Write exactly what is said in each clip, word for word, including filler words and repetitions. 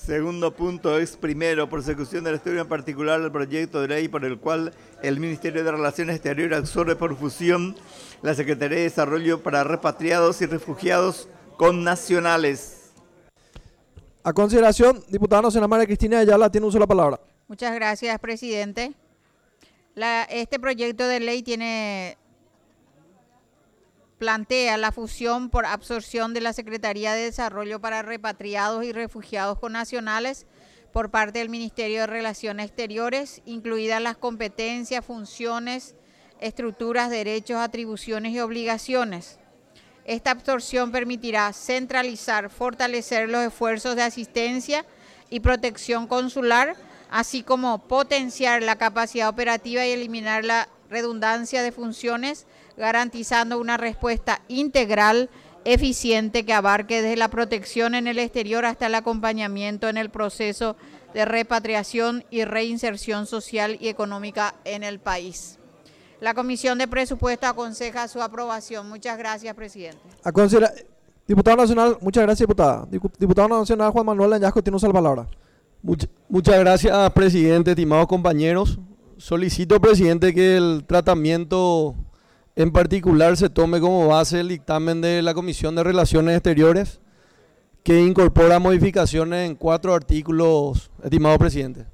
Segundo punto es, primero, prosecución del estudio en particular del proyecto de ley por el cual el Ministerio de Relaciones Exteriores absorbe por fusión la Secretaría de Desarrollo para Repatriados y Refugiados Connacionales. A consideración, diputada nacional María Cristina Ayala, tiene uso de la palabra. Muchas gracias, presidente. La, este proyecto de ley tiene... plantea la fusión por absorción de la Secretaría de Desarrollo para Repatriados y Refugiados Connacionales por parte del Ministerio de Relaciones Exteriores, incluidas las competencias, funciones, estructuras, derechos, atribuciones y obligaciones. Esta absorción permitirá centralizar, fortalecer los esfuerzos de asistencia y protección consular, así como potenciar la capacidad operativa y eliminar la redundancia de funciones, garantizando una respuesta integral, eficiente, que abarque desde la protección en el exterior hasta el acompañamiento en el proceso de repatriación y reinserción social y económica en el país. La Comisión de Presupuesto aconseja su aprobación. Muchas gracias, presidente. A considera... Diputado nacional, muchas gracias, diputada. Diputado nacional Juan Manuel Añasco, tiene uso de la palabra. Much, muchas gracias, presidente, estimados compañeros. Solicito, presidente, que el tratamiento en particular se tome como base el dictamen de la Comisión de Relaciones Exteriores, que incorpora modificaciones en cuatro artículos, estimado presidente.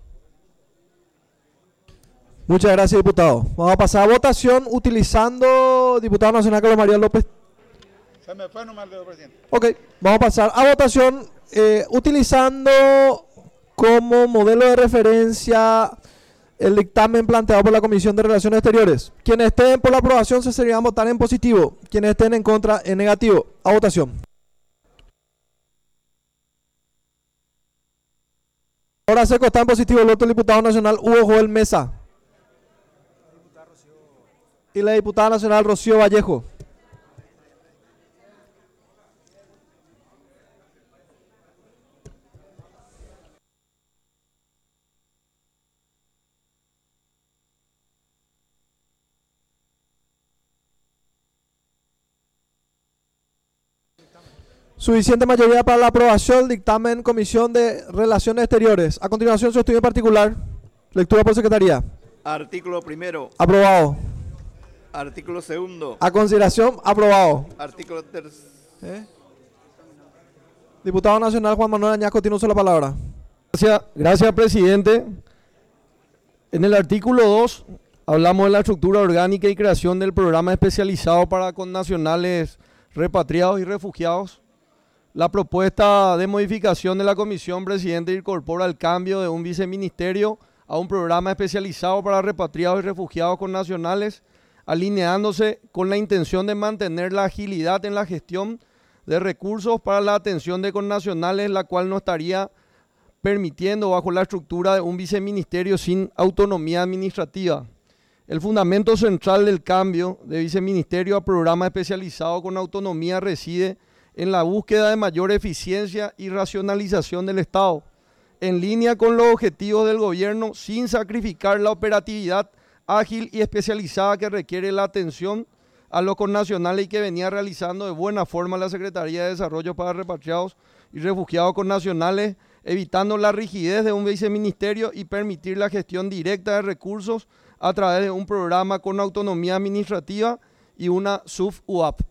Muchas gracias, diputado. Vamos a pasar a votación utilizando, diputado nacional Carlos María López. Se me fue nomás el dedo, presidente. Ok, vamos a pasar a votación eh, utilizando como modelo de referencia el dictamen planteado por la Comisión de Relaciones Exteriores. Quienes estén por la aprobación se serían votar en positivo, quienes estén en contra en negativo. A votación. Ahora seco está en positivo el voto del diputado nacional Hugo Joel Mesa. Y la diputada nacional Rocío Vallejo. Suficiente mayoría para la aprobación del dictamen Comisión de Relaciones Exteriores. A continuación, su estudio en particular. Lectura por secretaría. Artículo primero. Aprobado. Artículo segundo. A consideración, aprobado. Artículo tercero. ¿Eh? Diputado nacional Juan Manuel Añasco, tiene uso de la palabra. Gracias, gracias, presidente. En el artículo dos hablamos de la estructura orgánica y creación del programa especializado para connacionales repatriados y refugiados. La propuesta de modificación de la comisión, presidente, incorpora el cambio de un viceministerio a un programa especializado para repatriados y refugiados connacionales, alineándose con la intención de mantener la agilidad en la gestión de recursos para la atención de connacionales, la cual no estaría permitiendo bajo la estructura de un viceministerio sin autonomía administrativa. El fundamento central del cambio de viceministerio a programa especializado con autonomía reside en la búsqueda de mayor eficiencia y racionalización del Estado, en línea con los objetivos del gobierno, sin sacrificar la operatividad ágil y especializada que requiere la atención a los connacionales y que venía realizando de buena forma la Secretaría de Desarrollo para Repatriados y Refugiados Connacionales, evitando la rigidez de un viceministerio y permitir la gestión directa de recursos a través de un programa con autonomía administrativa y una S U F U A P.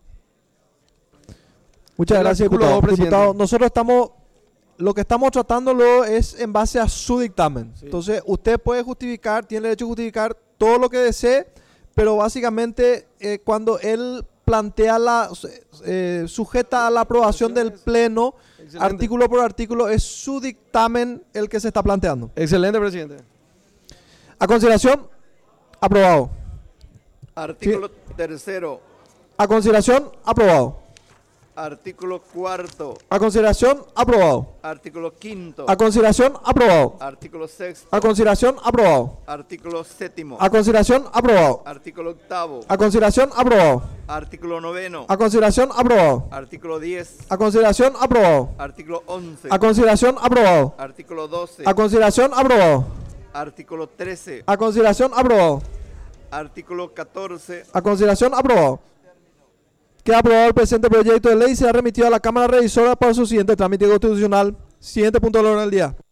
Muchas gracias, diputado. diputado. Nosotros estamos, lo que estamos tratándolo es en base a su dictamen. Sí. Entonces, usted puede justificar, tiene derecho a justificar todo lo que desee, pero básicamente eh, cuando él plantea la, eh, sujeta a la aprobación del Pleno, excelente, artículo por artículo, es su dictamen el que se está planteando. Excelente, presidente. A consideración, aprobado. Artículo sí. tercero. A consideración, aprobado. Artículo cuarto. A consideración, aprobado. Artículo quinto. A consideración, aprobado. Artículo sexto. A consideración, aprobado. Artículo séptimo. A consideración, aprobado. Artículo octavo. A consideración, aprobado. Artículo noveno. A consideración, aprobado. Artículo diez. A consideración, aprobado. Artículo once. A consideración, aprobado. Artículo doce. A consideración, aprobado. Artículo trece. A consideración, aprobado. Artículo catorce. A consideración, aprobado. Queda aprobado el presente proyecto de ley y será remitido a la Cámara Revisora para su siguiente trámite constitucional. Siguiente punto de la orden del día.